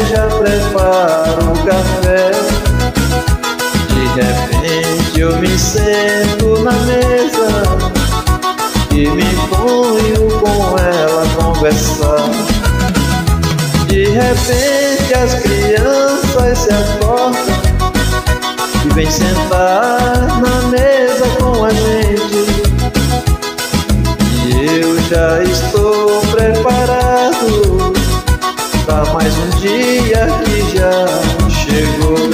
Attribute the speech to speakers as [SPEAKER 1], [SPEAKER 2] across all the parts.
[SPEAKER 1] já preparo o café. De repente eu me sento na mesa e me ponho com ela a conversar. De repente as crianças se acordam e vêm sentar na mesa com a gente. E eu já estou preparado pra mais um dia que já chegou.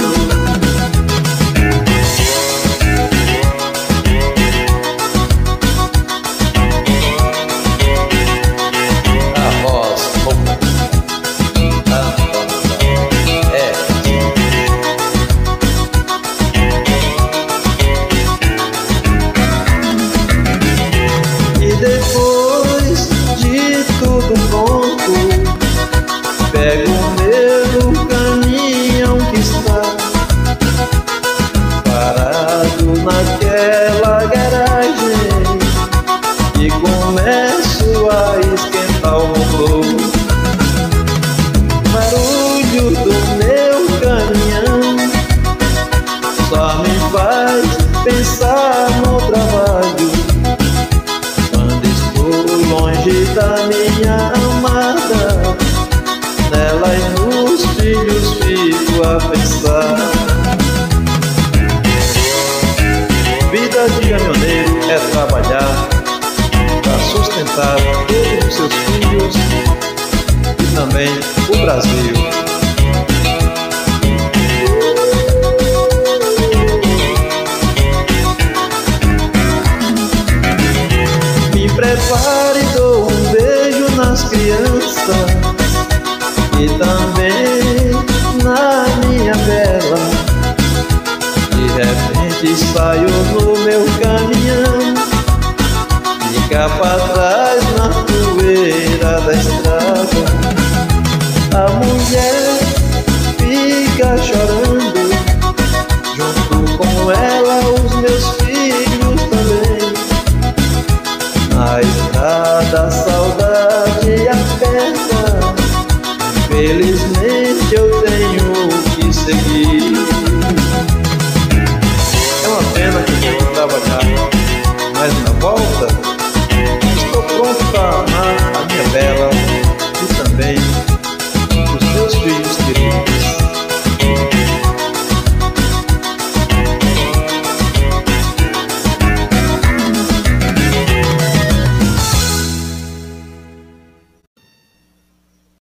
[SPEAKER 1] Depois de tudo pronto, pego o meu caminhão que está parado naquela garagem e começo a esquentar o motor. O barulho do meu caminhão só me faz pensar no trabalho, longe da minha amada. Nela e nos filhos fico a pensar. Vida de caminhoneiro é trabalhar para sustentar todos os seus filhos e também o Brasil. Prepare e dou um beijo nas crianças e também na minha vela. De repente saio no meu caminhão, fica pra trás na poeira da estrada. A mulher fica chorando